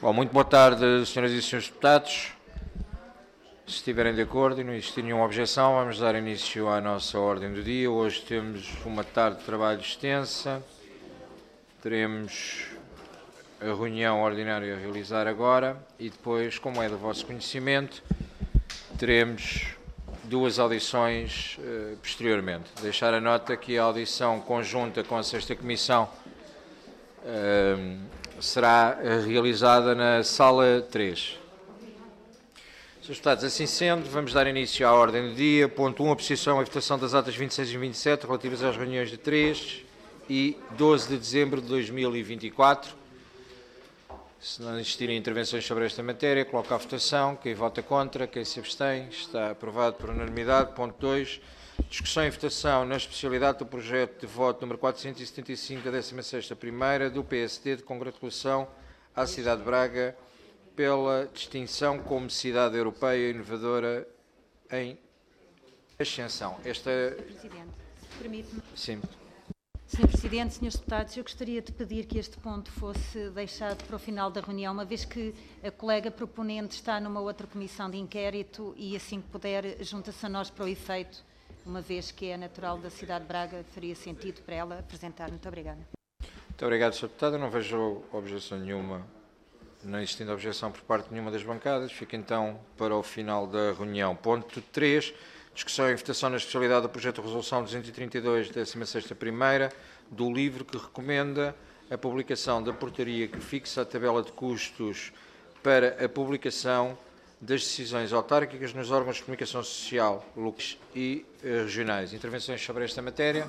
Bom, muito boa tarde, senhoras e senhores deputados. Se estiverem de acordo e não existir nenhuma objeção, vamos dar início à nossa ordem do dia. Hoje temos uma tarde de trabalho extensa. Teremos a reunião ordinária a realizar agora e depois, como é do vosso conhecimento, teremos duas audições posteriormente. Deixar a nota que a audição conjunta com a sexta comissão será realizada na sala 3. Senhores deputados, assim sendo, vamos dar início à ordem do dia. Ponto 1, apreciação e votação das atas 26 e 27 relativas às reuniões de 3 e 12 de dezembro de 2024. Se não existirem intervenções sobre esta matéria, coloco à votação. Quem vota contra, quem se abstém, está aprovado por unanimidade. Ponto 2, discussão e votação na especialidade do projeto de voto número 475 da 16ª Primeira do PSD de congratulação à cidade de Braga pela distinção como cidade europeia inovadora em ascensão. Presidente, permite-me. Sim. Sr. Presidente, Srs. Deputados, eu gostaria de pedir que este ponto fosse deixado para o final da reunião, uma vez que a colega proponente está numa outra comissão de inquérito e, assim que puder, junta-se a nós para o efeito, uma vez que é natural da cidade de Braga, faria sentido para ela apresentar. Muito obrigada. Muito obrigado, Sr. Deputado. Eu não vejo objeção nenhuma, não existindo objeção por parte de nenhuma das bancadas. Fica então para o final da reunião. Ponto 3. Discussão e votação na especialidade do projeto de resolução 232 da 16ª Primeira do livro que recomenda a publicação da portaria que fixa a tabela de custos para a publicação das decisões autárquicas nos órgãos de comunicação social locais e regionais. Intervenções sobre esta matéria?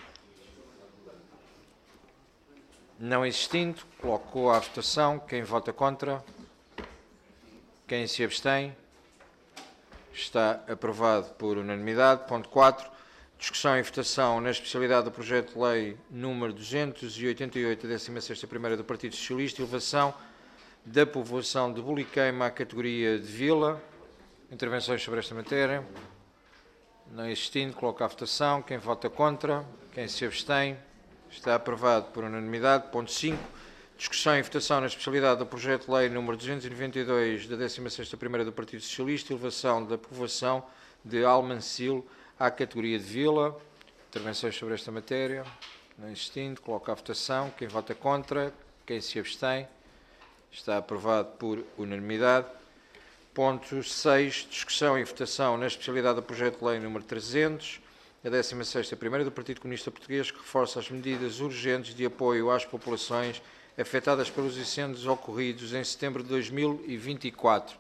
Não existindo, coloco à votação. Quem vota contra? Quem se abstém? Está aprovado por unanimidade. Ponto 4. Discussão e votação na especialidade do projeto de lei número 288 da 16ª Primeira do Partido Socialista, elevação da povoação de Buliqueima à categoria de vila. Intervenções sobre esta matéria? Não existindo, coloco à votação. Quem vota contra? Quem se abstém? Está aprovado por unanimidade. Ponto 5. Discussão e votação na especialidade do projeto de lei número 292 da 16ª Primeira do Partido Socialista, elevação da povoação de Almancil à categoria de vila. Intervenções sobre esta matéria? Não existindo, coloco à votação. Quem vota contra? Quem se abstém? Está aprovado por unanimidade. Ponto 6. Discussão e votação na especialidade do projeto de lei número 300 da 16ª Primeira do Partido Comunista Português, que reforça as medidas urgentes de apoio às populações afetadas pelos incêndios ocorridos em setembro de 2024.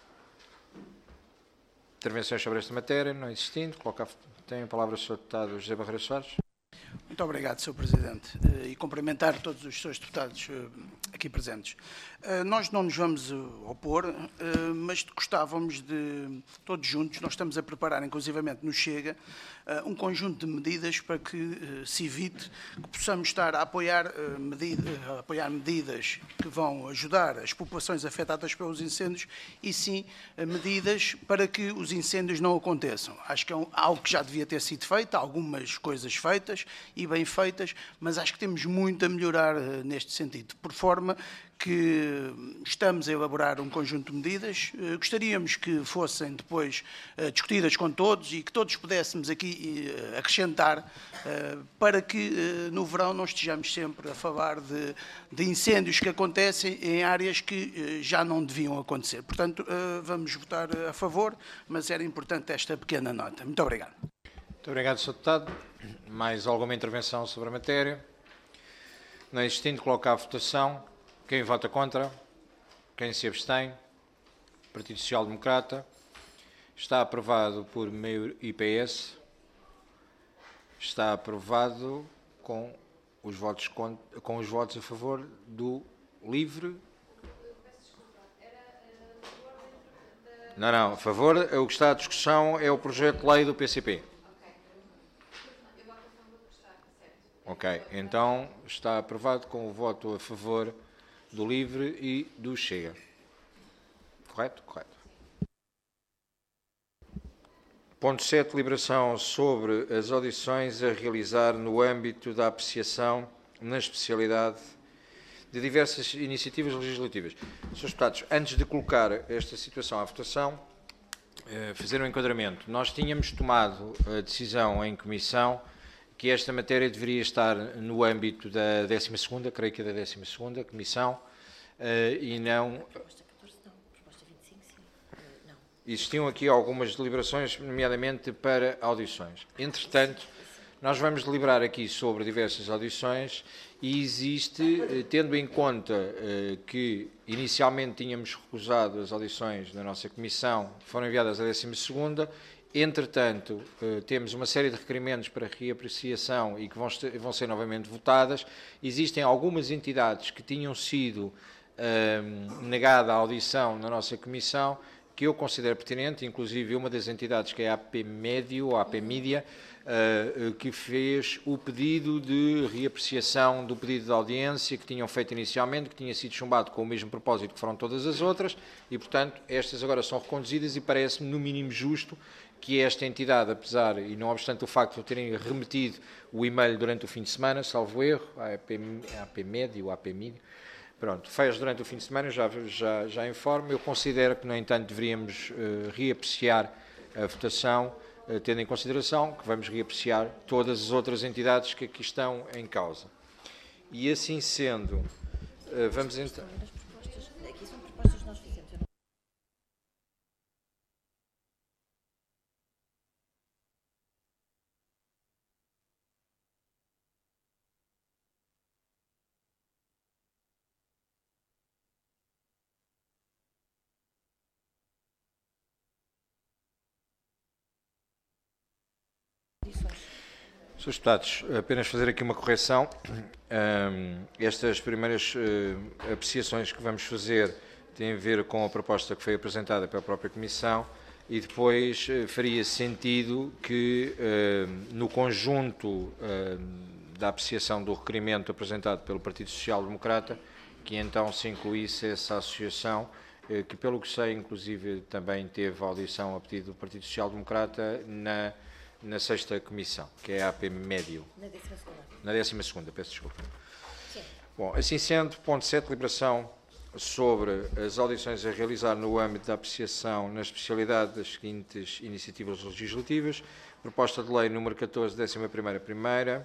Intervenções sobre esta matéria? Não existindo. Tem a palavra o Sr. Deputado José Barreiros Soares. Muito obrigado, Sr. Presidente, e cumprimentar todos os Srs. Deputados aqui presentes. Nós não nos vamos opor, mas gostávamos de, todos juntos, nós estamos a preparar, inclusivamente no Chega, um conjunto de medidas para que se evite que possamos estar a apoiar medidas que vão ajudar as populações afetadas pelos incêndios e sim medidas para que os incêndios não aconteçam. Acho que é algo que já devia ter sido feito, algumas coisas feitas e bem feitas, mas acho que temos muito a melhorar neste sentido, por forma que estamos a elaborar um conjunto de medidas. Gostaríamos que fossem depois discutidas com todos e que todos pudéssemos aqui acrescentar para que no verão não estejamos sempre a falar de incêndios que acontecem em áreas que já não deviam acontecer. Portanto, vamos votar a favor, mas era importante esta pequena nota. Muito obrigado. Muito obrigado, Sr. Deputado. Mais alguma intervenção sobre a matéria? Não existindo, coloco à votação. Quem vota contra? Quem se abstém? Partido Social Democrata. Está aprovado por meio IPS. Está aprovado com os votos a favor do LIVRE. Não, a favor. O que está à discussão é o projeto de lei do PCP. Ok, então está aprovado com o voto a favor do LIVRE e do Chega. Correto? Correto. Ponto 7. Deliberação sobre as audições a realizar no âmbito da apreciação na especialidade de diversas iniciativas legislativas. Srs. Deputados, antes de colocar esta situação à votação, fazer um enquadramento. Nós tínhamos tomado a decisão em comissão que esta matéria deveria estar no âmbito da 12ª, creio que é da 12ª Comissão, e não... Existiam aqui algumas deliberações, nomeadamente para audições. Entretanto, nós vamos deliberar aqui sobre diversas audições e existe, tendo em conta que inicialmente tínhamos recusado as audições da nossa Comissão, foram enviadas à 12ª, entretanto, temos uma série de requerimentos para reapreciação e que vão ser novamente votadas. Existem algumas entidades que tinham sido negada a audição na nossa Comissão, que eu considero pertinente, inclusive uma das entidades que é a AP-Médio, ou a AP-Mídia, que fez o pedido de reapreciação do pedido de audiência que tinham feito inicialmente, que tinha sido chumbado com o mesmo propósito que foram todas as outras, e, portanto, estas agora são reconduzidas e parece-me, no mínimo, justo que esta entidade, apesar, e não obstante o facto de terem remetido o e-mail durante o fim de semana, salvo erro, a AP-Médio ou a AP-Mídia, pronto, fez durante o fim de semana, já informo. Eu considero que, no entanto, deveríamos reapreciar a votação, tendo em consideração que vamos reapreciar todas as outras entidades que aqui estão em causa. E assim sendo, vamos então... Aqui são propostas que nós fizemos. Srs. Deputados, apenas fazer aqui uma correção. Estas primeiras apreciações que vamos fazer têm a ver com a proposta que foi apresentada pela própria Comissão e depois faria sentido que, no conjunto da apreciação do requerimento apresentado pelo Partido Social Democrata, que então se incluísse essa associação, que, pelo que sei, inclusive também teve audição a pedido do Partido Social Democrata na 6ª Comissão, que é a AP-Médio. Na 12ª. Na 12ª, peço desculpa. Sim. Bom, assim sendo, ponto 7, deliberação sobre as audições a realizar no âmbito da apreciação na especialidade das seguintes iniciativas legislativas. Proposta de lei número 14, 11ª primeira.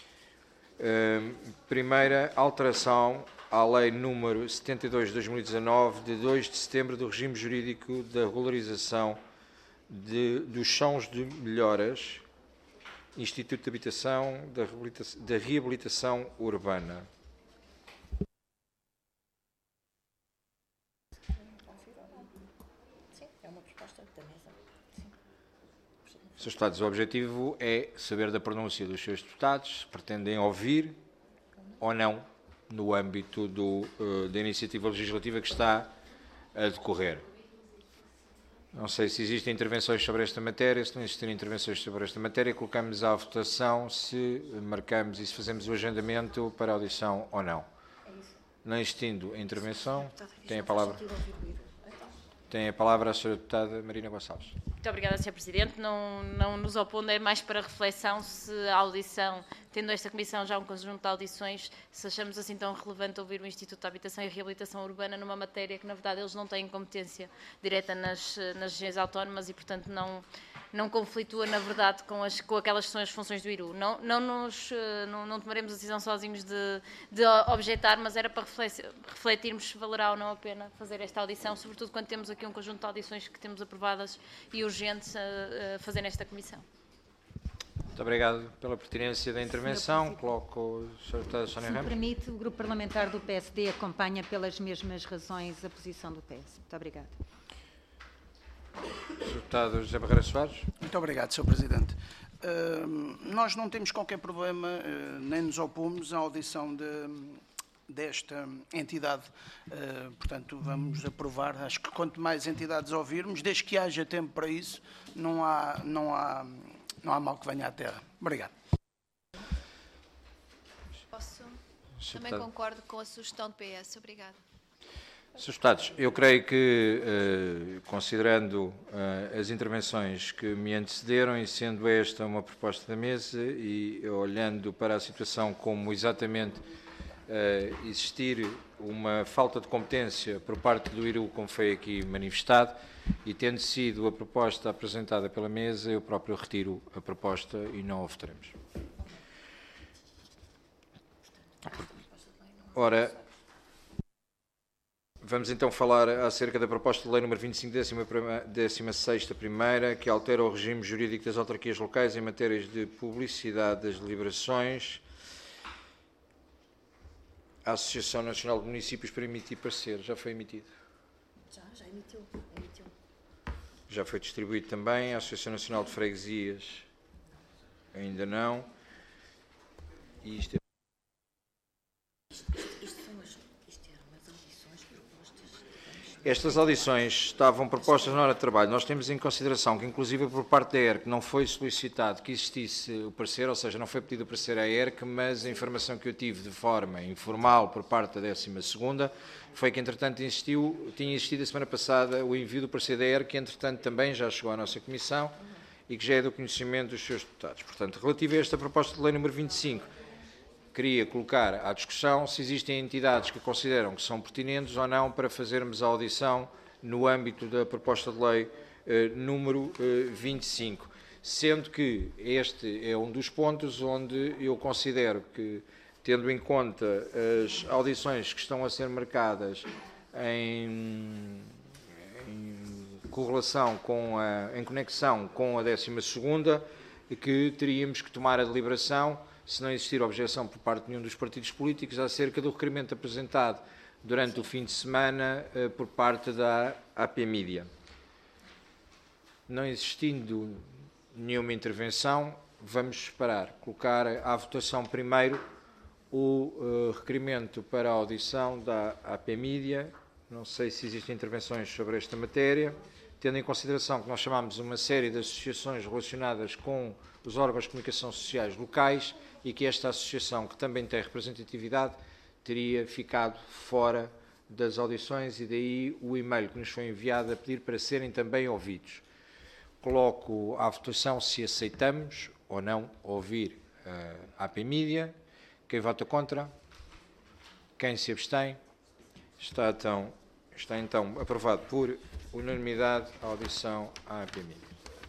Primeira, alteração à lei número 72 de 2019, de 2 de setembro, do regime jurídico da regularização dos chãos de melhoras, Instituto de Habitação, da Reabilitação Urbana. Sim, é uma proposta da mesa. Sim. Srs. Deputados, o objetivo é saber da pronúncia dos seus deputados, se pretendem ouvir ou não no âmbito da iniciativa legislativa que está a decorrer. Não sei se existem intervenções sobre esta matéria. Se não existirem intervenções sobre esta matéria, colocamos à votação se marcamos e se fazemos o agendamento para a audição ou não. Não existindo a intervenção, tem a palavra a Sra. Deputada Marina Gonçalves. Muito obrigada, Sr. Presidente. Não nos opondo, é mais para reflexão se a audição, tendo esta Comissão já um conjunto de audições, se achamos assim tão relevante ouvir o Instituto de Habitação e Reabilitação Urbana numa matéria que, na verdade, eles não têm competência direta nas regiões autónomas e, portanto, não conflitua, na verdade, com aquelas que são as funções do IRU. Não tomaremos a decisão sozinhos de objetar, mas era para refletirmos se valerá ou não a pena fazer esta audição, sobretudo quando temos aqui um conjunto de audições que temos aprovadas e urgentes a fazer nesta Comissão. Muito obrigado pela pertinência da intervenção. Coloco o Sr. Deputado Sónia Se me Ramos. permite, o Grupo Parlamentar do PSD acompanha pelas mesmas razões a posição do PS. Muito obrigada. Sr. Deputado José Barreira Soares. Muito obrigado, Sr. Presidente. Nós não temos qualquer problema, nem nos opomos à audição desta entidade. Portanto, vamos aprovar. Acho que quanto mais entidades ouvirmos, desde que haja tempo para isso, não há mal que venha à terra. Obrigado. Também concordo com a sugestão do PS. Obrigada. Srs. Deputados, eu creio que, considerando as intervenções que me antecederam e sendo esta uma proposta da mesa e olhando para a situação como exatamente existir uma falta de competência por parte do IRU, como foi aqui manifestado, e tendo sido a proposta apresentada pela mesa, eu próprio retiro a proposta e não a votaremos. Ora, vamos então falar acerca da proposta de lei número 25, 16ª primeira, que altera o regime jurídico das autarquias locais em matérias de publicidade das deliberações. A Associação Nacional de Municípios para emitir parecer. Já foi emitido? Já emitiu. Já foi distribuído também. A Associação Nacional de Freguesias ainda não. E isto é... Isto eram as audições propostas, digamos. Estas audições estavam propostas na hora de trabalho. Nós temos em consideração que, inclusive por parte da ERC, não foi solicitado que existisse o parecer, ou seja, não foi pedido o parecer à ERC, mas a informação que eu tive de forma informal por parte da 12ª foi que, entretanto, tinha existido a semana passada o envio do parecer da ERC, que, entretanto, também já chegou à nossa Comissão e que já é do conhecimento dos seus deputados. Portanto, relativo a esta proposta de lei número 25, queria colocar à discussão se existem entidades que consideram que são pertinentes ou não para fazermos a audição no âmbito da proposta de lei número 25, sendo que este é um dos pontos onde eu considero que, tendo em conta as audições que estão a ser marcadas em correlação em conexão com a 12ª, que teríamos que tomar a deliberação, se não existir objeção por parte de nenhum dos partidos políticos, acerca do requerimento apresentado durante o fim de semana por parte da AP Mídia. Não existindo nenhuma intervenção, vamos colocar à votação primeiro o requerimento para a audição da AP Mídia. Não sei se existem intervenções sobre esta matéria, tendo em consideração que nós chamamos uma série de associações relacionadas com os órgãos de comunicação sociais locais e que esta associação, que também tem representatividade, teria ficado fora das audições e daí o e-mail que nos foi enviado a pedir para serem também ouvidos. Coloco à votação se aceitamos ou não ouvir a AP Mídia. Quem vota contra? Quem se abstém? Está então aprovado por unanimidade a audição à AP Mídia.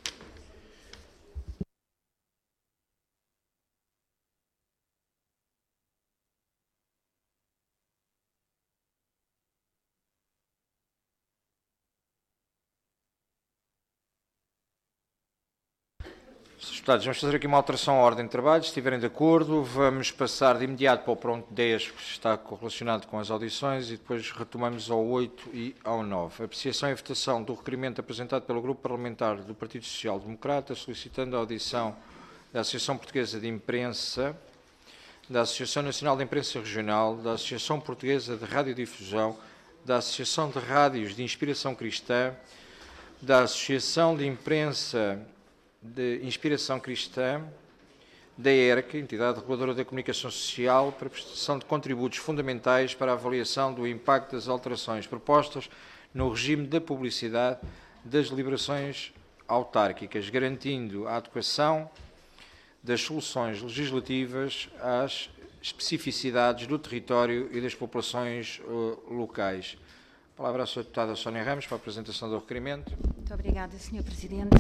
Deputados, vamos fazer aqui uma alteração à ordem de trabalho. Se estiverem de acordo, vamos passar de imediato para o ponto 10, que está correlacionado com as audições, e depois retomamos ao 8 e ao 9. Apreciação e votação do requerimento apresentado pelo Grupo Parlamentar do Partido Social Democrata, solicitando a audição da Associação Portuguesa de Imprensa, da Associação Nacional de Imprensa Regional, da Associação Portuguesa de Radiodifusão, da Associação de Rádios de Inspiração Cristã, da Associação de Imprensa de Inspiração Cristã, da ERC, Entidade Reguladora da Comunicação Social, para a prestação de contributos fundamentais para a avaliação do impacto das alterações propostas no regime da publicidade das deliberações autárquicas, garantindo a adequação das soluções legislativas às especificidades do território e das populações locais. A palavra à Sra. Deputada Sónia Ramos para a apresentação do requerimento. Muito obrigada, Sr. Presidente.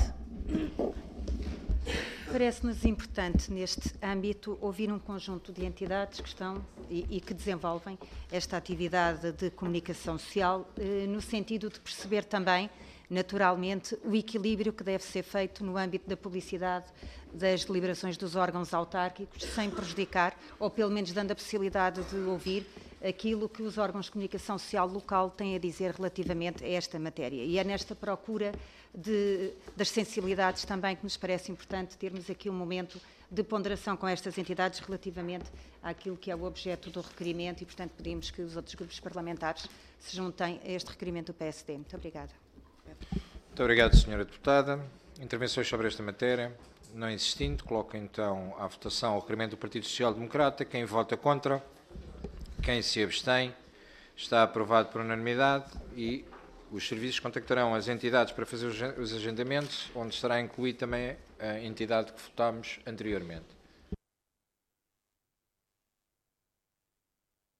Parece-nos importante, neste âmbito, ouvir um conjunto de entidades que estão e que desenvolvem esta atividade de comunicação social, no sentido de perceber também, naturalmente, o equilíbrio que deve ser feito no âmbito da publicidade das deliberações dos órgãos autárquicos, sem prejudicar, ou pelo menos dando a possibilidade de ouvir aquilo que os órgãos de comunicação social local têm a dizer relativamente a esta matéria. E é nesta procura das sensibilidades também que nos parece importante termos aqui um momento de ponderação com estas entidades relativamente àquilo que é o objeto do requerimento e, portanto, pedimos que os outros grupos parlamentares se juntem a este requerimento do PSD. Muito obrigada. Muito obrigado, Sra. Deputada. Intervenções sobre esta matéria? Não existindo, coloco então à votação o requerimento do Partido Social Democrata. Quem vota contra? Quem se abstém? Está aprovado por unanimidade e os serviços contactarão as entidades para fazer os agendamentos, onde estará incluída também a entidade que votámos anteriormente.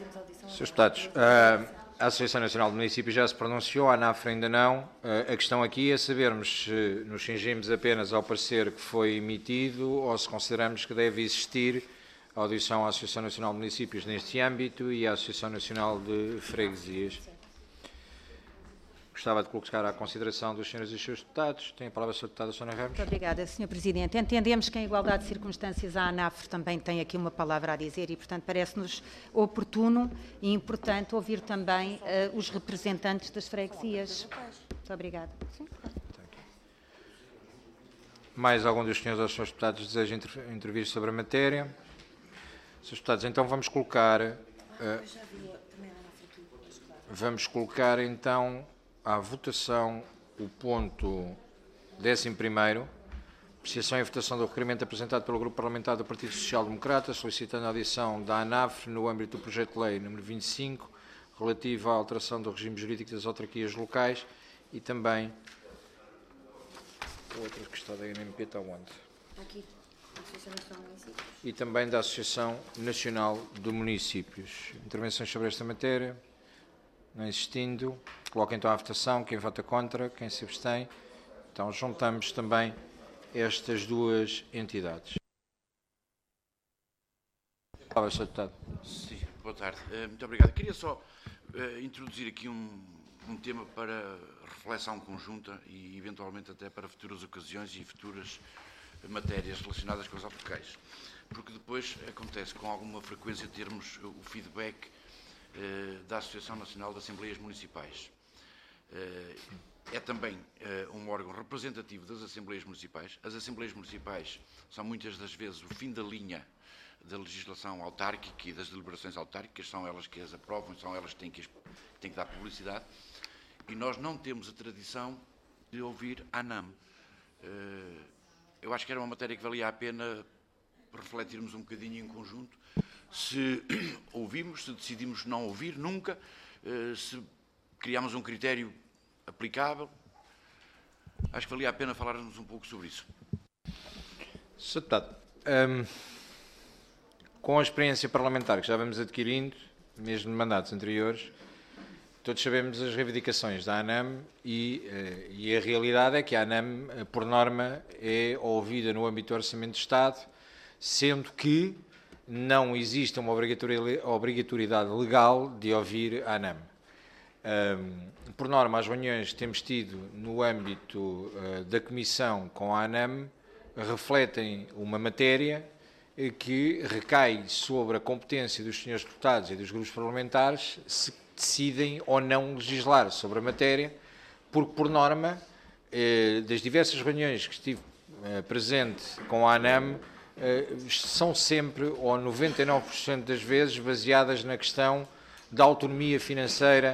Srs. Deputados, a Associação Nacional de Municípios já se pronunciou, a ANAF ainda não. A questão aqui é sabermos se nos cingimos apenas ao parecer que foi emitido ou se consideramos que deve existir a audição à Associação Nacional de Municípios neste âmbito e à Associação Nacional de Freguesias. Gostava de colocar à consideração dos senhores e dos seus deputados. Tem a palavra a Sra. Deputada Sónia Ramos. Muito obrigada, Sr. Presidente. Entendemos que, em igualdade de circunstâncias, a ANAF também tem aqui uma palavra a dizer e, portanto, parece-nos oportuno e importante ouvir também os representantes das freguesias. Muito obrigada. Sim. Mais algum dos senhores ou dos seus deputados deseja intervir sobre a matéria? Senhores deputados, então vamos colocar então à votação o ponto 11º, apreciação e votação do requerimento apresentado pelo Grupo Parlamentar do Partido Social Democrata, solicitando a adição da ANAF no âmbito do projeto de lei número 25, relativo à alteração do regime jurídico das autarquias locais e também outra que está da NMP está onde? Aqui, Associação Nacional de Municípios. E também da Associação Nacional de Municípios. Intervenções sobre esta matéria? Não existindo, coloco então à votação quem vota contra, quem se abstém. Então juntamos também estas duas entidades. Palavra, Sr. Deputado. Sim, boa tarde. Muito obrigado. Queria só introduzir aqui um tema para reflexão conjunta e eventualmente até para futuras ocasiões e futuras matérias relacionadas com os autocarros. Porque depois acontece com alguma frequência termos o feedback da Associação Nacional de Assembleias Municipais. É também um órgão representativo das Assembleias Municipais. As Assembleias Municipais são muitas das vezes o fim da linha da legislação autárquica e das deliberações autárquicas, são elas que as aprovam, são elas que têm que dar publicidade, e nós não temos a tradição de ouvir a ANAM. Eu acho que era uma matéria que valia a pena refletirmos um bocadinho em conjunto, se ouvimos, se decidimos não ouvir nunca, se criamos um critério aplicável. Acho que valia a pena falarmos um pouco sobre isso. Sr. Deputado, com a experiência parlamentar que já vamos adquirindo, mesmo de mandatos anteriores, todos sabemos as reivindicações da ANAM e a realidade é que a ANAM, por norma, é ouvida no âmbito do Orçamento de Estado, sendo que não existe uma obrigatoriedade legal de ouvir a ANAM. Por norma, as reuniões que temos tido no âmbito da Comissão com a ANAM refletem uma matéria que recai sobre a competência dos senhores deputados e dos grupos parlamentares se decidem ou não legislar sobre a matéria, porque, por norma, das diversas reuniões que estive presente com a ANAM, são sempre, ou 99% das vezes, baseadas na questão da autonomia financeira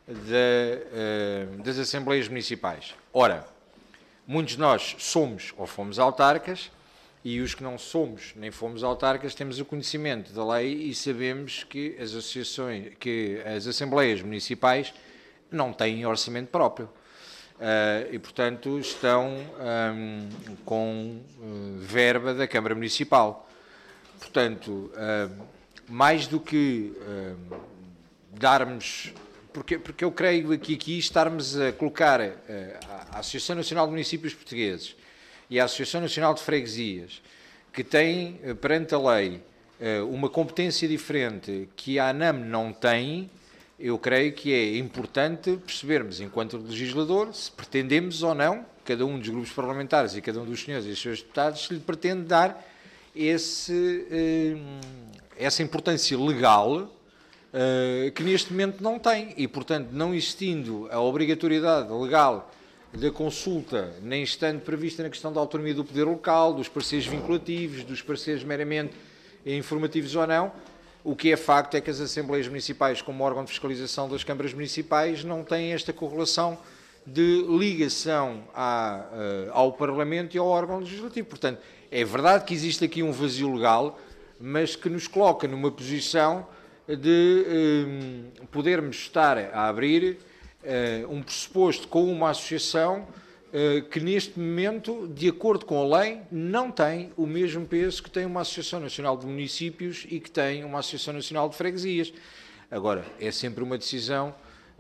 das Assembleias Municipais. Ora, muitos de nós somos ou fomos autarcas, e os que não somos nem fomos autarcas temos o conhecimento da lei e sabemos que as Assembleias Municipais não têm orçamento próprio. E, portanto, estão com verba da Câmara Municipal. Portanto, mais do que darmos... Porque eu creio que aqui estarmos a colocar a Associação Nacional de Municípios Portugueses e a Associação Nacional de Freguesias, que têm, perante a lei, uma competência diferente que a ANAM não tem, eu creio que é importante percebermos, enquanto legislador, se pretendemos ou não, cada um dos grupos parlamentares e cada um dos senhores e dos seus deputados, se lhe pretende dar essa importância legal que neste momento não tem. E, portanto, não existindo a obrigatoriedade legal da consulta, nem estando prevista na questão da autonomia do poder local, dos pareceres vinculativos, dos pareceres meramente informativos ou não, o que é facto é que as Assembleias Municipais, como órgão de fiscalização das câmaras municipais, não têm esta correlação de ligação ao Parlamento e ao órgão legislativo. Portanto, é verdade que existe aqui um vazio legal, mas que nos coloca numa posição de podermos estar a abrir um pressuposto com uma associação que neste momento, de acordo com a lei, não tem o mesmo peso que tem uma Associação Nacional de Municípios e que tem uma Associação Nacional de Freguesias. Agora, é sempre uma decisão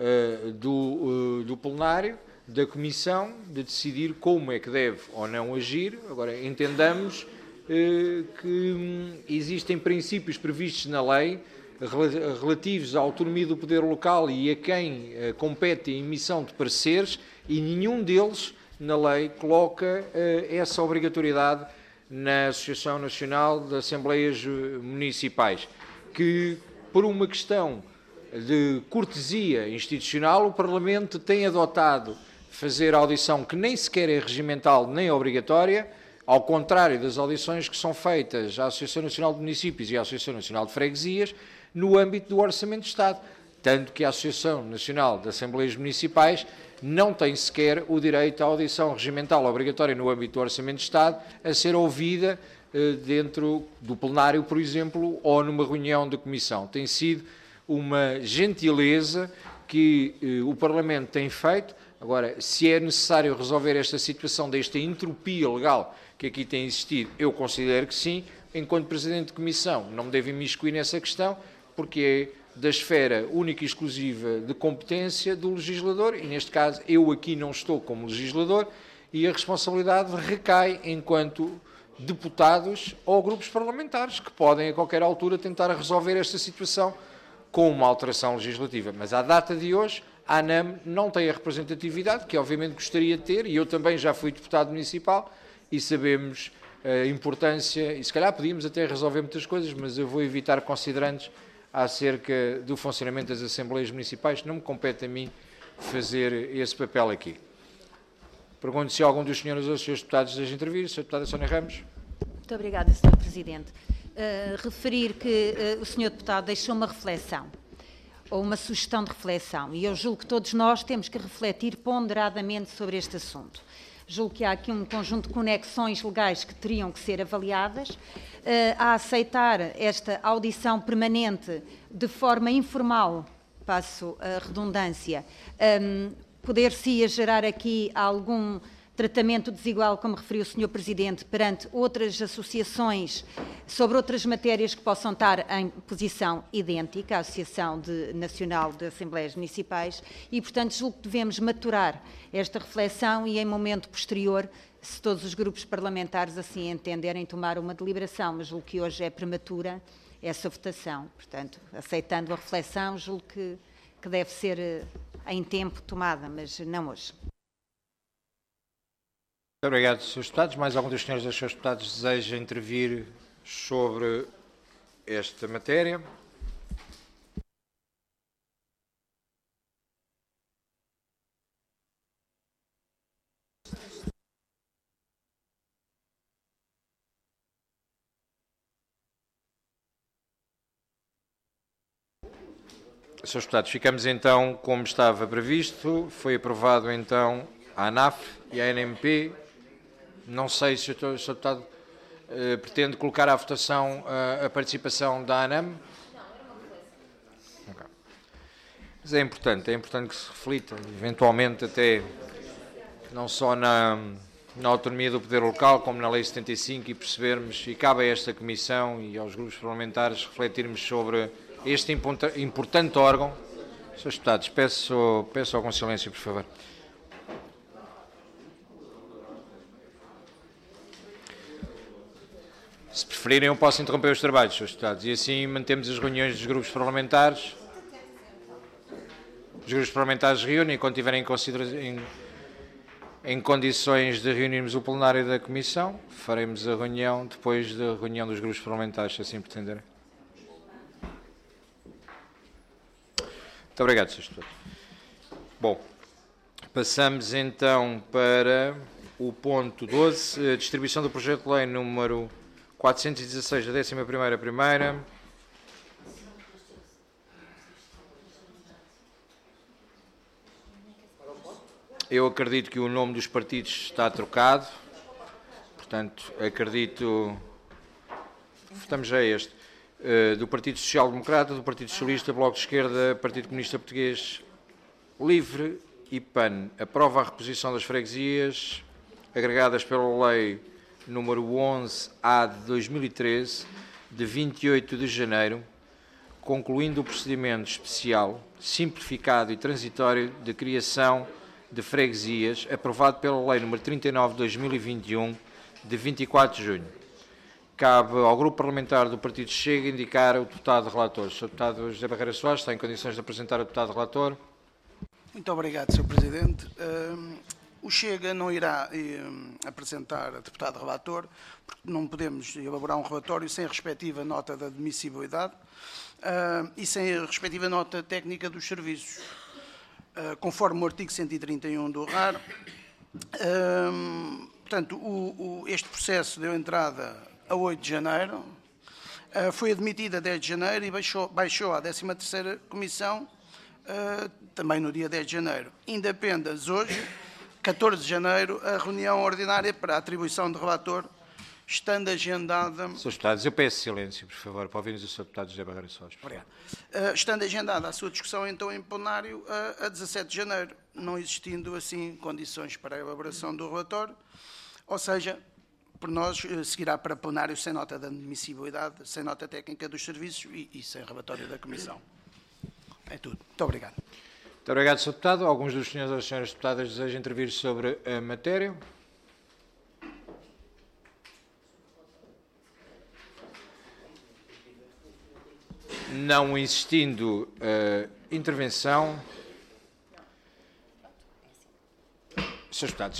do plenário, da Comissão, de decidir como é que deve ou não agir. Agora, entendamos que existem princípios previstos na lei relativos à autonomia do poder local e a quem compete a emissão de pareceres, e nenhum deles na lei coloca essa obrigatoriedade na Associação Nacional de Assembleias Municipais, que, por uma questão de cortesia institucional, o Parlamento tem adotado fazer audição que nem sequer é regimental nem obrigatória, ao contrário das audições que são feitas à Associação Nacional de Municípios e à Associação Nacional de Freguesias no âmbito do Orçamento de Estado. Tanto que a Associação Nacional de Assembleias Municipais não tem sequer o direito à audição regimental obrigatória no âmbito do Orçamento de Estado a ser ouvida dentro do plenário, por exemplo, ou numa reunião de comissão. Tem sido uma gentileza que o Parlamento tem feito. Agora, se é necessário resolver esta situação desta entropia legal que aqui tem existido, eu considero que sim. Enquanto Presidente de Comissão, não me devo imiscuir nessa questão, porque é da esfera única e exclusiva de competência do legislador, e neste caso eu aqui não estou como legislador, e a responsabilidade recai enquanto deputados ou grupos parlamentares, que podem a qualquer altura tentar resolver esta situação com uma alteração legislativa. Mas à data de hoje, a ANAM não tem a representatividade que obviamente gostaria de ter, e eu também já fui deputado municipal e sabemos a importância, e se calhar podíamos até resolver muitas coisas, mas eu vou evitar considerantes acerca do funcionamento das Assembleias Municipais. Não me compete a mim fazer esse papel aqui. Pergunto se algum dos senhores ou senhores deputados deseja intervir. Sra. Deputada Sónia Ramos. Muito obrigada, Sr. Presidente. Referir que o Sr. Deputado deixou uma reflexão, ou uma sugestão de reflexão, e eu julgo que todos nós temos que refletir ponderadamente sobre este assunto. Julgo que há aqui um conjunto de conexões legais que teriam que ser avaliadas. A aceitar esta audição permanente de forma informal, passo a redundância, poder-se-ia gerar aqui algum tratamento desigual, como referiu o Sr. Presidente, perante outras associações sobre outras matérias que possam estar em posição idêntica à Associação Nacional de Assembleias Municipais e, portanto, julgo que devemos maturar esta reflexão e, em momento posterior, se todos os grupos parlamentares assim entenderem, tomar uma deliberação, mas julgo que hoje é prematura essa votação. Portanto, aceitando a reflexão, julgo que deve ser em tempo tomada, mas não hoje. Muito obrigado, Srs. Deputados. Mais algum dos senhores ou senhores deputados deseja intervir sobre esta matéria? Srs. Deputados, ficamos então como estava previsto. Foi aprovado então a ANAF e a ANMP. Não sei se o Sr. Deputado pretende colocar à votação a participação da ANAM. Não, era uma reflexão. Okay. Mas é importante que se reflita, eventualmente até não só na autonomia do poder local, como na Lei 75, e percebermos, e cabe a esta Comissão e aos grupos parlamentares refletirmos sobre este importante órgão. Srs. Deputados, peço algum silêncio, por favor. Se preferirem, eu posso interromper os trabalhos, Srs. Deputados, e assim mantemos as reuniões dos grupos parlamentares. Os grupos parlamentares reúnem quando estiverem em condições de reunirmos o plenário da Comissão. Faremos a reunião depois da reunião dos grupos parlamentares, se assim pretenderem. Muito obrigado, Srs. Deputados. Bom, passamos então para o ponto 12, a distribuição do projeto de lei número 416 da 11ª Primeira. Eu acredito que o nome dos partidos está trocado, portanto, acredito... Votamos já este. Do Partido Social Democrata, do Partido Socialista, Bloco de Esquerda, Partido Comunista Português, Livre e PAN. Aprova a reposição das freguesias agregadas pela Lei número 11A de 2013, de 28 de janeiro, concluindo o procedimento especial, simplificado e transitório de criação de freguesias, aprovado pela Lei nº 39 de 2021, de 24 de junho. Cabe ao Grupo Parlamentar do Partido Chega indicar o deputado relator. O Sr. Deputado José Barreira Soares está em condições de apresentar o deputado relator. Muito obrigado, Sr. Presidente. O Chega não irá apresentar a deputado relator, porque não podemos elaborar um relatório sem a respectiva nota de admissibilidade e sem a respectiva nota técnica dos serviços. Conforme o artigo 131 do RAR, portanto, este processo deu entrada a 8 de janeiro, foi admitido a 10 de janeiro e baixou à 13ª Comissão também no dia 10 de janeiro. Ainda apenas hoje, 14 de janeiro, a reunião ordinária para a atribuição de relator, estando agendada... Sr. Deputados, eu peço silêncio, por favor, para ouvirmos o Sr. Deputado José Barreira Soares. Obrigado. Estando agendada a sua discussão, então, em plenário, a 17 de janeiro, não existindo, assim, condições para a elaboração do relatório, ou seja, por nós, seguirá para plenário sem nota de admissibilidade, sem nota técnica dos serviços e sem relatório da Comissão. É tudo. Muito obrigado. Muito obrigado, Sr. Deputado. Alguns dos senhores ou das senhoras deputadas desejam intervir sobre a matéria? Não existindo intervenção, Srs. Deputados,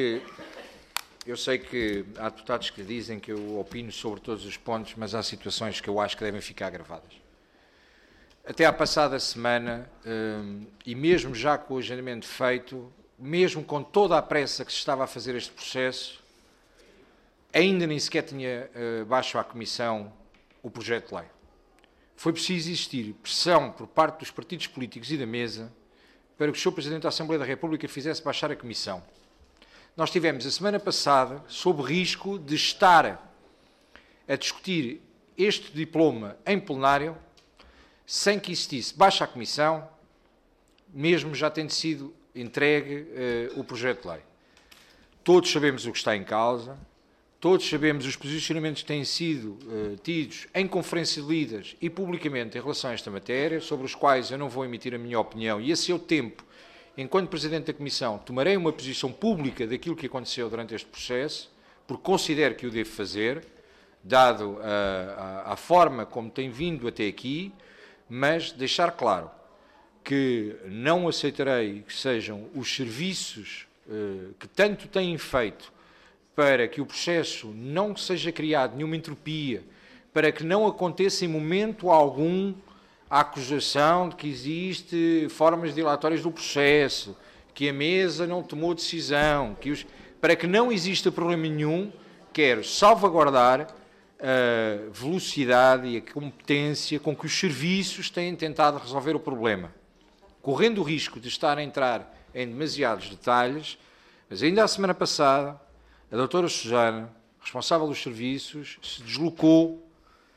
eu sei que há deputados que dizem que eu opino sobre todos os pontos, mas há situações que eu acho que devem ficar gravadas. Até à passada semana, e mesmo já com o agendamento feito, mesmo com toda a pressa que se estava a fazer este processo, ainda nem sequer tinha baixo à Comissão o projeto de lei. Foi preciso existir pressão por parte dos partidos políticos e da mesa para que o Sr. Presidente da Assembleia da República fizesse baixar a Comissão. Nós tivemos a semana passada, sob risco de estar a discutir este diploma em plenário, sem que existisse baixa à Comissão, mesmo já tendo sido entregue o projeto de lei. Todos sabemos o que está em causa, todos sabemos os posicionamentos que têm sido tidos em conferência de líderes e publicamente em relação a esta matéria, sobre os quais eu não vou emitir a minha opinião e a seu tempo, enquanto Presidente da Comissão, tomarei uma posição pública daquilo que aconteceu durante este processo, porque considero que o devo fazer, dado a forma como tem vindo até aqui, mas deixar claro que não aceitarei que sejam os serviços que tanto têm feito para que o processo não seja criado nenhuma entropia, para que não aconteça em momento algum a acusação de que existe formas dilatórias do processo, que a mesa não tomou decisão, para que não exista problema nenhum, quero salvaguardar a velocidade e a competência com que os serviços têm tentado resolver o problema, correndo o risco de estar a entrar em demasiados detalhes, mas ainda a semana passada, a doutora Susana, responsável dos serviços, se deslocou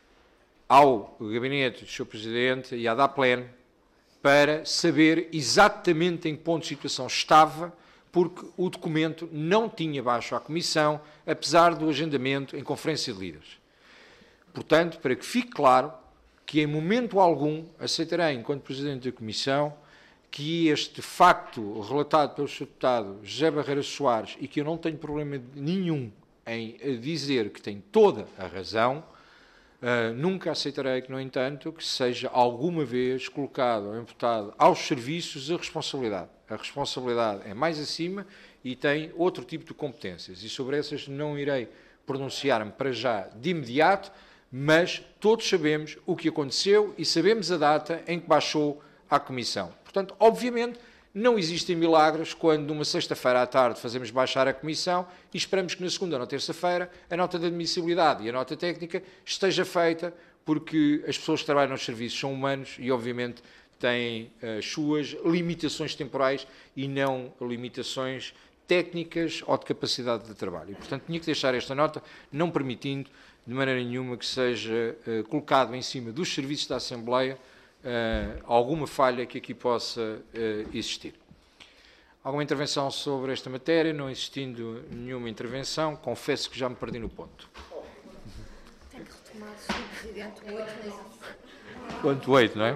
ao gabinete do Sr. Presidente e à DAPLEN para saber exatamente em que ponto de situação estava, porque o documento não tinha baixo à Comissão, apesar do agendamento em conferência de líderes. Portanto, para que fique claro que em momento algum aceitarei, enquanto Presidente da Comissão, que este facto relatado pelo Sr. Deputado José Barreira Soares, e que eu não tenho problema nenhum em dizer que tem toda a razão, nunca aceitarei que, no entanto, que seja alguma vez colocado ou imputado aos serviços a responsabilidade. A responsabilidade é mais acima e tem outro tipo de competências. E sobre essas não irei pronunciar-me para já de imediato, mas todos sabemos o que aconteceu e sabemos a data em que baixou à Comissão. Portanto, obviamente, não existem milagres quando, numa sexta-feira à tarde, fazemos baixar a Comissão e esperamos que na segunda ou na terça-feira a nota de admissibilidade e a nota técnica esteja feita, porque as pessoas que trabalham nos serviços são humanos e, obviamente, têm as suas limitações temporais e não limitações técnicas ou de capacidade de trabalho. E, portanto, tinha que deixar esta nota, não permitindo de maneira nenhuma que seja colocado em cima dos serviços da Assembleia alguma falha que aqui possa existir. Alguma intervenção sobre esta matéria? Não existindo nenhuma intervenção, confesso que já me perdi no ponto. Tem que retomar, Sr. Presidente, o 8 meses. Ponto 8, não é?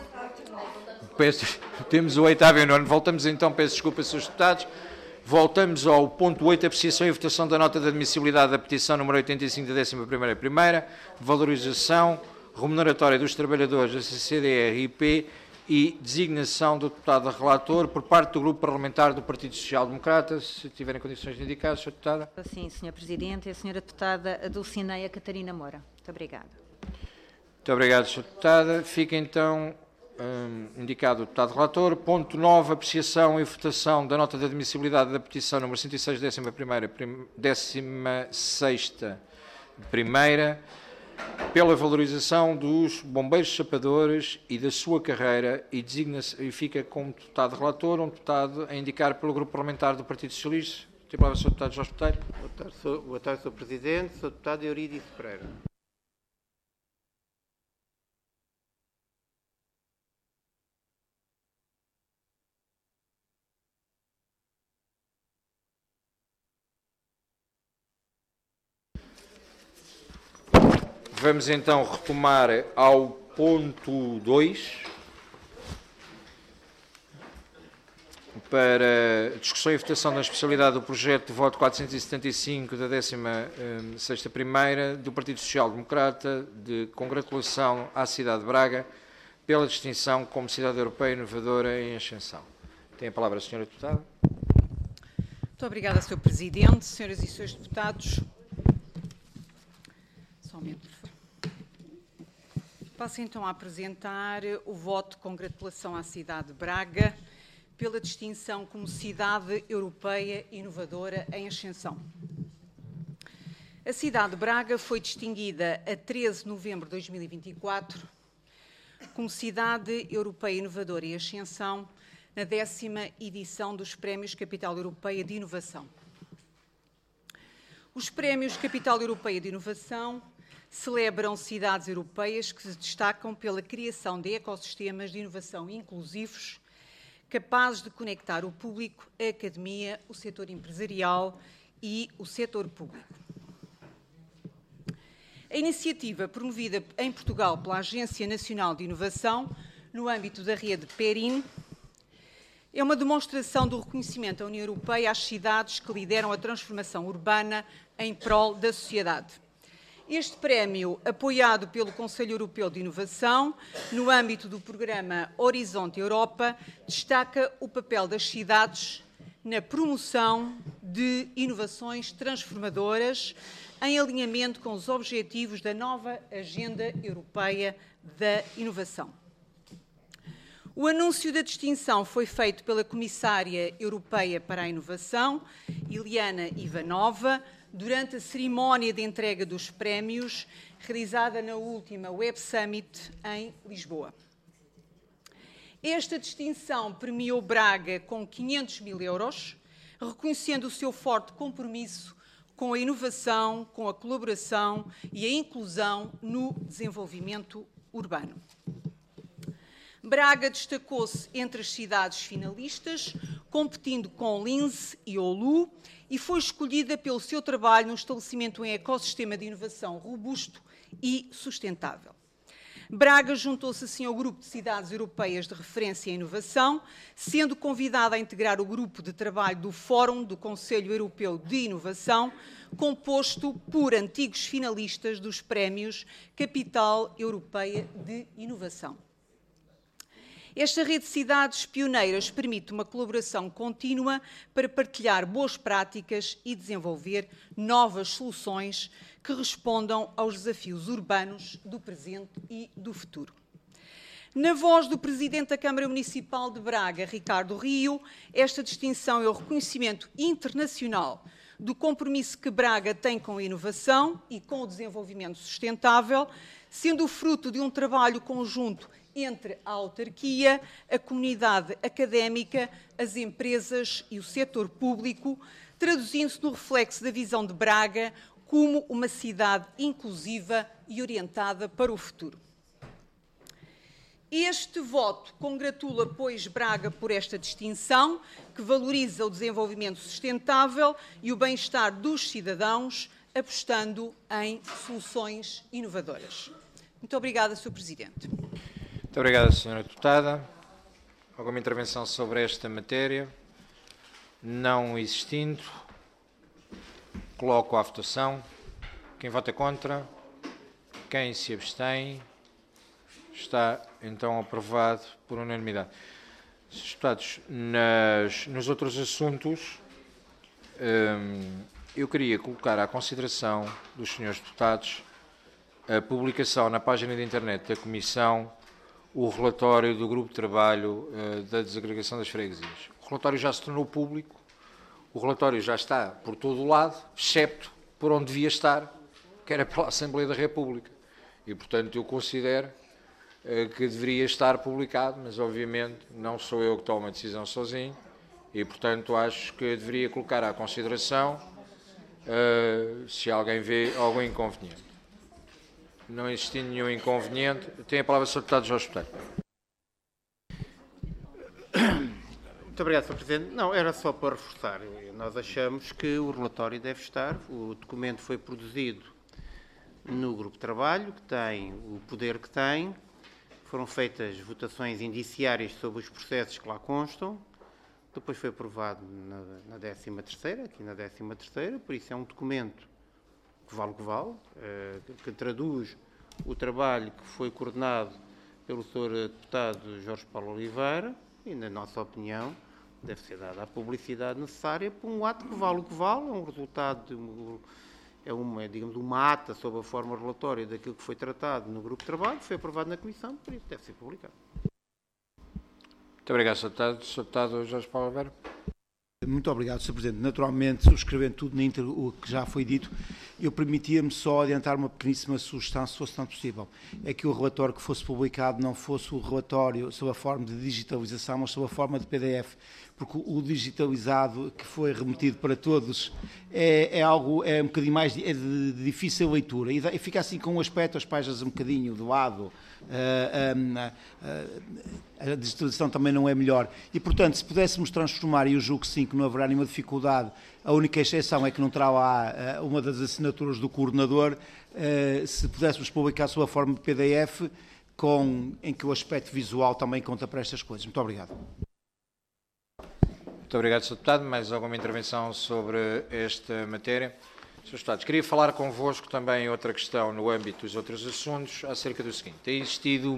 Temos o 8º e o 9º. Voltamos então, peço desculpa, Srs. Deputados. Voltamos ao ponto 8, apreciação e votação da nota de admissibilidade da petição número 85 da 11ª Primeira, valorização remuneratória dos trabalhadores da CCDR-IP e designação do deputado relator por parte do Grupo Parlamentar do Partido Social Democrata. Se tiverem condições de indicar, Sra. Deputada. Sim, Sr. Presidente. A Sra. Deputada Dulcineia Catarina Moura. Muito obrigada. Muito obrigado, Sra. Deputada. Fica então indicado o deputado relator. Ponto 9, apreciação e votação da nota de admissibilidade da petição número 106, 16ª Primeira, pela valorização dos bombeiros chapadores e da sua carreira, e fica como deputado relator um deputado a indicar pelo Grupo Parlamentar do Partido Socialista. Tem a palavra o Sr. Deputado Jorge Botelho. Boa tarde, Sr. Presidente. Sr. Deputado Eurídice Pereira. Vamos então retomar ao ponto 2, para discussão e votação da especialidade do projeto de voto 475 da 16ª Primeira do Partido Social Democrata, de congratulação à cidade de Braga pela distinção como cidade europeia inovadora em ascensão. Tem a palavra a Sra. Deputada. Muito obrigada, Sr. Presidente, Senhoras e Srs. Deputados. Somente, por favor. Passo então a apresentar o voto de congratulação à cidade de Braga pela distinção como cidade europeia inovadora em ascensão. A cidade de Braga foi distinguida a 13 de novembro de 2024 como cidade europeia inovadora em ascensão na 10ª edição dos Prémios Capital Europeia de Inovação. Os Prémios Capital Europeia de Inovação celebram cidades europeias que se destacam pela criação de ecossistemas de inovação inclusivos, capazes de conectar o público, a academia, o setor empresarial e o setor público. A iniciativa, promovida em Portugal pela Agência Nacional de Inovação, no âmbito da rede PERIN, é uma demonstração do reconhecimento da União Europeia às cidades que lideram a transformação urbana em prol da sociedade. Este prémio, apoiado pelo Conselho Europeu de Inovação, no âmbito do programa Horizonte Europa, destaca o papel das cidades na promoção de inovações transformadoras em alinhamento com os objetivos da nova Agenda Europeia da Inovação. O anúncio da distinção foi feito pela Comissária Europeia para a Inovação, Iliana Ivanova, durante a cerimónia de entrega dos prémios, realizada na última Web Summit em Lisboa. Esta distinção premiou Braga com 500 mil euros, reconhecendo o seu forte compromisso com a inovação, com a colaboração e a inclusão no desenvolvimento urbano. Braga destacou-se entre as cidades finalistas, competindo com Linz e Oulu, e foi escolhida pelo seu trabalho no estabelecimento de um ecossistema de inovação robusto e sustentável. Braga juntou-se assim ao grupo de cidades europeias de referência em inovação, sendo convidada a integrar o grupo de trabalho do Fórum do Conselho Europeu de Inovação, composto por antigos finalistas dos prémios Capital Europeia de Inovação. Esta rede de cidades pioneiras permite uma colaboração contínua para partilhar boas práticas e desenvolver novas soluções que respondam aos desafios urbanos do presente e do futuro. Na voz do Presidente da Câmara Municipal de Braga, Ricardo Rio, esta distinção é o reconhecimento internacional do compromisso que Braga tem com a inovação e com o desenvolvimento sustentável, sendo o fruto de um trabalho conjunto entre a autarquia, a comunidade académica, as empresas e o setor público, traduzindo-se no reflexo da visão de Braga como uma cidade inclusiva e orientada para o futuro. Este voto congratula, pois, Braga por esta distinção, que valoriza o desenvolvimento sustentável e o bem-estar dos cidadãos, apostando em soluções inovadoras. Muito obrigada, Sr. Presidente. Muito obrigado, Sra. Deputada. Alguma intervenção sobre esta matéria? Não existindo, coloco à votação. Quem vota contra? Quem se abstém? Está, então, aprovado por unanimidade. Srs. Deputados, nos outros assuntos, eu queria colocar à consideração dos senhores deputados a publicação na página de internet da Comissão o relatório do Grupo de Trabalho da Desagregação das Freguesias. O relatório já se tornou público, o relatório já está por todo o lado, excepto por onde devia estar, que era pela Assembleia da República. E, portanto, eu considero que deveria estar publicado, mas, obviamente, não sou eu que tomo a decisão sozinho e, portanto, acho que deveria colocar à consideração se alguém vê algum inconveniente. Não existindo nenhum inconveniente, tem a palavra o Sr. Deputado Jorge Botelho. Muito obrigado, Sr. Presidente. Não, era só para reforçar. Nós achamos que o relatório deve estar. O documento foi produzido no grupo de trabalho, que tem o poder que tem. Foram feitas votações indiciárias sobre os processos que lá constam. Depois foi aprovado na 13ª, aqui na 13ª, por isso é um documento que vale o que vale, que traduz o trabalho que foi coordenado pelo Sr. Deputado Jorge Paulo Oliveira e, na nossa opinião, deve ser dada a publicidade necessária para um ato que vale o que vale, é um resultado, digamos, uma ata sobre a forma relatória daquilo que foi tratado no grupo de trabalho, foi aprovado na Comissão, por isso deve ser publicado. Muito obrigado, Sr. Deputado. Sr. Deputado Jorge Paulo Oliveira. Muito obrigado, Sr. Presidente. Naturalmente, subscrevendo tudo o que já foi dito, eu permitia-me só adiantar uma pequeníssima sugestão, se fosse tanto possível. É que o relatório que fosse publicado não fosse o relatório sob a forma de digitalização, mas sob a forma de PDF, porque o digitalizado que foi remetido para todos é um bocadinho mais de difícil leitura e fica assim com um aspecto, as páginas um bocadinho de lado, a digitalização também não é melhor. E, portanto, se pudéssemos transformar, e eu julgo que sim, que não haverá nenhuma dificuldade, a única exceção é que não terá lá uma das assinaturas do coordenador, se pudéssemos publicar sob a forma de PDF, em que o aspecto visual também conta para estas coisas. Muito obrigado. Muito obrigado, Sr. Deputado. Mais alguma intervenção sobre esta matéria? Srs. Deputados, queria falar convosco também outra questão no âmbito dos outros assuntos, acerca do seguinte. Tem existido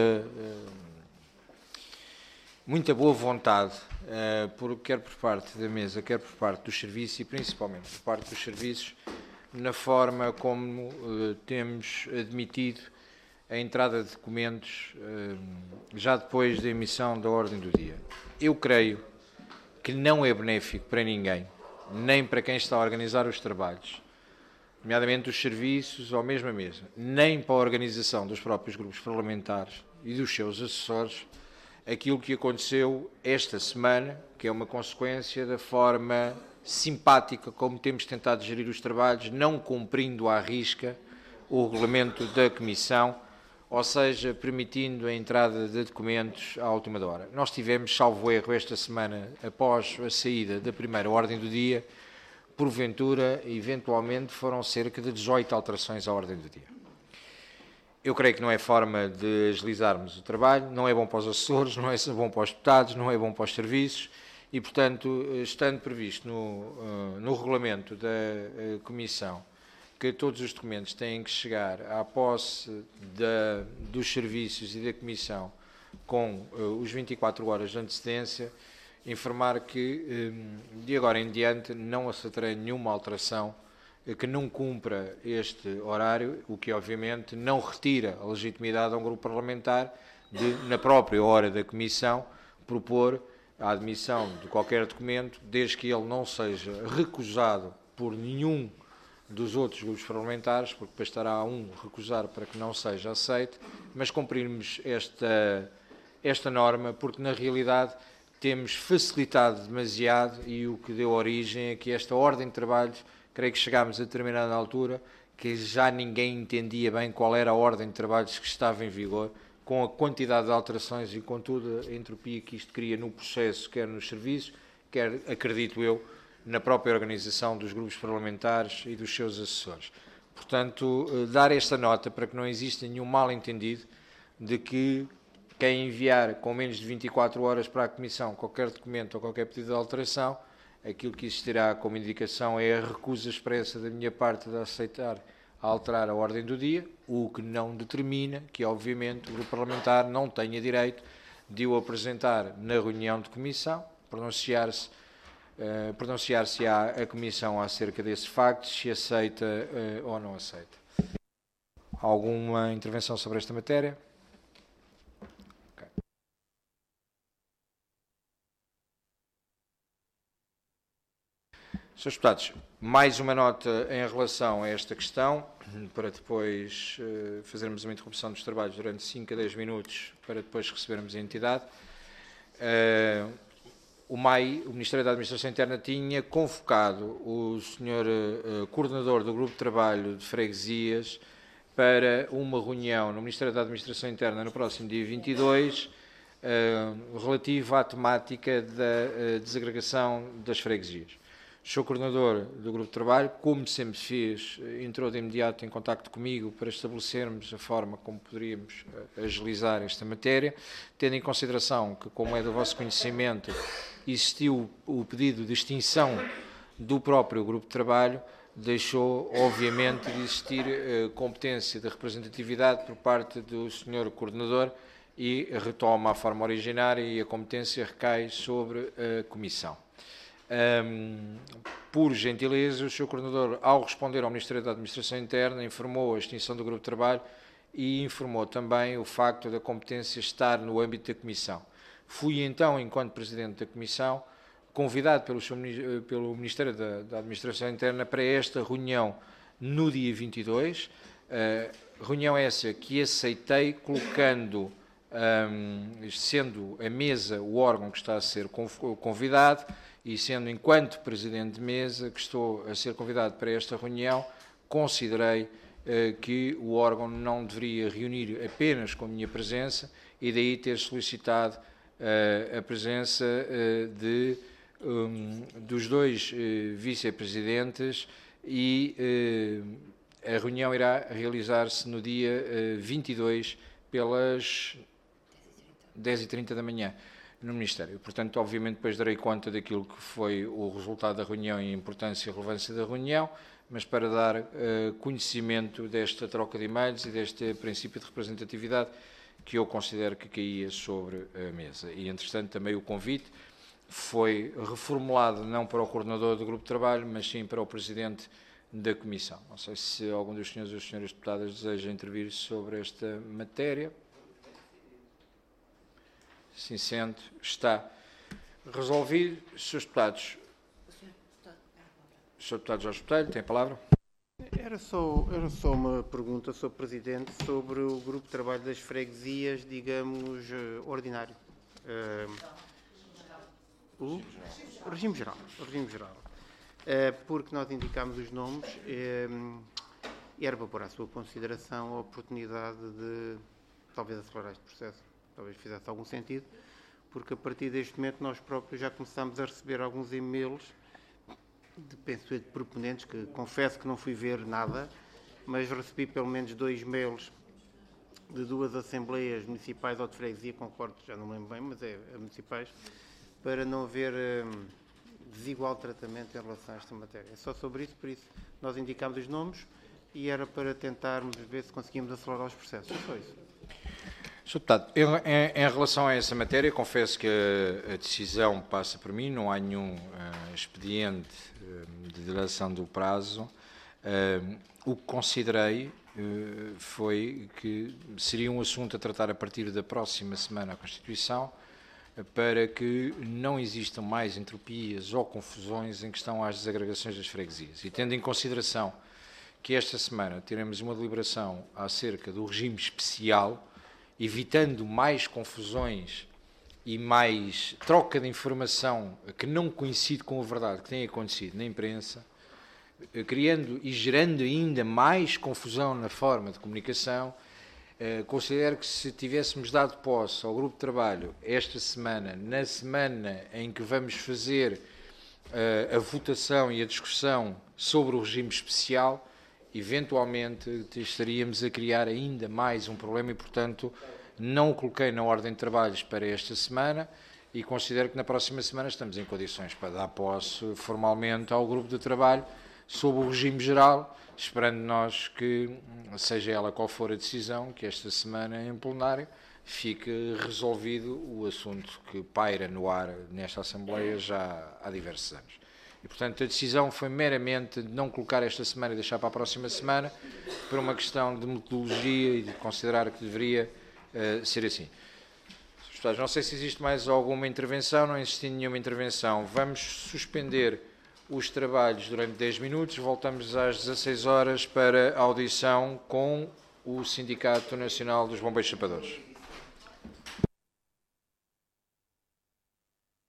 muita boa vontade, quer por parte da mesa, quer por parte dos serviços e principalmente por parte dos serviços, na forma como temos admitido a entrada de documentos já depois da emissão da ordem do dia. Eu creio que não é benéfico para ninguém, nem para quem está a organizar os trabalhos, nomeadamente os serviços ou mesmo a mesa, nem para a organização dos próprios grupos parlamentares e dos seus assessores, aquilo que aconteceu esta semana, que é uma consequência da forma simpática como temos tentado gerir os trabalhos, não cumprindo à risca o regulamento da Comissão, ou seja, permitindo a entrada de documentos à última hora. Nós tivemos, salvo erro, esta semana, após a saída da primeira ordem do dia, porventura, eventualmente, foram cerca de 18 alterações à ordem do dia. Eu creio que não é forma de agilizarmos o trabalho, não é bom para os assessores, não é bom para os deputados, não é bom para os serviços e, portanto, estando previsto no regulamento da Comissão que todos os documentos têm que chegar à posse dos serviços e da Comissão com os 24 horas de antecedência, informar que de agora em diante não aceitarei nenhuma alteração que não cumpra este horário, o que obviamente não retira a legitimidade a um grupo parlamentar de, na própria hora da Comissão, propor a admissão de qualquer documento, desde que ele não seja recusado por nenhum dos outros grupos parlamentares, porque bastará um recusar para que não seja aceito, mas cumprirmos esta norma, porque na realidade temos facilitado demasiado e o que deu origem a que esta ordem de trabalhos, creio que chegámos a determinada altura, que já ninguém entendia bem qual era a ordem de trabalhos que estava em vigor, com a quantidade de alterações e com toda a entropia que isto cria no processo, quer nos serviços, quer, acredito eu, na própria organização dos grupos parlamentares e dos seus assessores. Portanto, dar esta nota para que não exista nenhum mal-entendido de que quem enviar com menos de 24 horas para a Comissão qualquer documento ou qualquer pedido de alteração, aquilo que existirá como indicação é a recusa expressa da minha parte de aceitar alterar a ordem do dia, o que não determina que, obviamente, o grupo parlamentar não tenha direito de o apresentar na reunião de comissão, pronunciar-se a comissão acerca desses factos, se aceita ou não aceita. Alguma intervenção sobre esta matéria? Okay. Senhores deputados, mais uma nota em relação a esta questão, para depois fazermos uma interrupção dos trabalhos durante 5 a 10 minutos, para depois recebermos a entidade. O MAI, o Ministério da Administração Interna, tinha convocado o Sr. Coordenador do Grupo de Trabalho de Freguesias para uma reunião no Ministério da Administração Interna no próximo dia 22, relativa à temática da desagregação das freguesias. O Sr. Coordenador do Grupo de Trabalho, como sempre fez, entrou de imediato em contacto comigo para estabelecermos a forma como poderíamos agilizar esta matéria, tendo em consideração que, como é do vosso conhecimento, existiu o pedido de extinção do próprio Grupo de Trabalho, deixou, obviamente, de existir competência de representatividade por parte do Sr. Coordenador e retoma a forma originária e a competência recai sobre a Comissão. Por gentileza, o Sr. Coordenador, ao responder ao Ministério da Administração Interna, informou a extinção do Grupo de Trabalho e informou também o facto da competência estar no âmbito da Comissão. Fui então, enquanto Presidente da Comissão, convidado pelo Ministério da Administração Interna para esta reunião no dia 22, reunião essa que aceitei colocando, sendo a mesa o órgão que está a ser convidado e sendo enquanto Presidente de Mesa que estou a ser convidado para esta reunião, considerei que o órgão não deveria reunir apenas com a minha presença e daí ter solicitado a presença dos dois vice-presidentes e a reunião irá realizar-se no dia 22 pelas 10h30 da manhã no Ministério. Portanto, obviamente, depois darei conta daquilo que foi o resultado da reunião e a importância e a relevância da reunião, mas para dar conhecimento desta troca de e-mails e deste princípio de representatividade que eu considero que caía sobre a mesa. E, entretanto, também o convite foi reformulado não para o coordenador do grupo de trabalho, mas sim para o presidente da comissão. Não sei se algum dos senhores ou senhoras deputadas deseja intervir sobre esta matéria. Sim, sendo, está resolvido. Senhores deputados, Sr. Deputado Jorge Botelho, tem a palavra. Era só uma pergunta, Sr. Presidente, sobre o grupo de trabalho das freguesias, digamos, ordinário. O regime geral. Porque nós indicámos os nomes e era para pôr à sua consideração a oportunidade de talvez acelerar este processo, talvez fizesse algum sentido, porque a partir deste momento nós próprios já começámos a receber alguns e-mails de proponentes, que confesso que não fui ver nada, mas recebi pelo menos 2 mails de 2 assembleias municipais ou de freguesia, concordo, já não me lembro bem, mas é municipais, para não haver desigual tratamento em relação a esta matéria. É só sobre isso, por isso nós indicámos os nomes e era para tentarmos ver se conseguimos acelerar os processos. É só isso. Sr. Deputado, em relação a essa matéria, confesso que a decisão passa por mim, não há nenhum expediente de dilação do prazo. O que considerei foi que seria um assunto a tratar a partir da próxima semana à Constituição, para que não existam mais entropias ou confusões em questão às desagregações das freguesias. E tendo em consideração que esta semana teremos uma deliberação acerca do regime especial, evitando mais confusões e mais troca de informação que não coincide com a verdade que tem acontecido na imprensa, criando e gerando ainda mais confusão na forma de comunicação, considero que se tivéssemos dado posse ao grupo de trabalho esta semana, na semana em que vamos fazer a votação e a discussão sobre o regime especial, eventualmente estaríamos a criar ainda mais um problema e, portanto, não o coloquei na ordem de trabalhos para esta semana e considero que na próxima semana estamos em condições para dar posse formalmente ao grupo de trabalho sob o regime geral, esperando nós que, seja ela qual for a decisão, que esta semana em plenário fique resolvido o assunto que paira no ar nesta Assembleia já há diversos anos. E, portanto, a decisão foi meramente de não colocar esta semana e deixar para a próxima semana, por uma questão de metodologia e de considerar que deveria ser assim. Não sei se existe mais alguma intervenção, não existindo nenhuma intervenção. Vamos suspender os trabalhos durante 10 minutos, voltamos às 16 horas para a audição com o Sindicato Nacional dos Bombeiros Chapadores.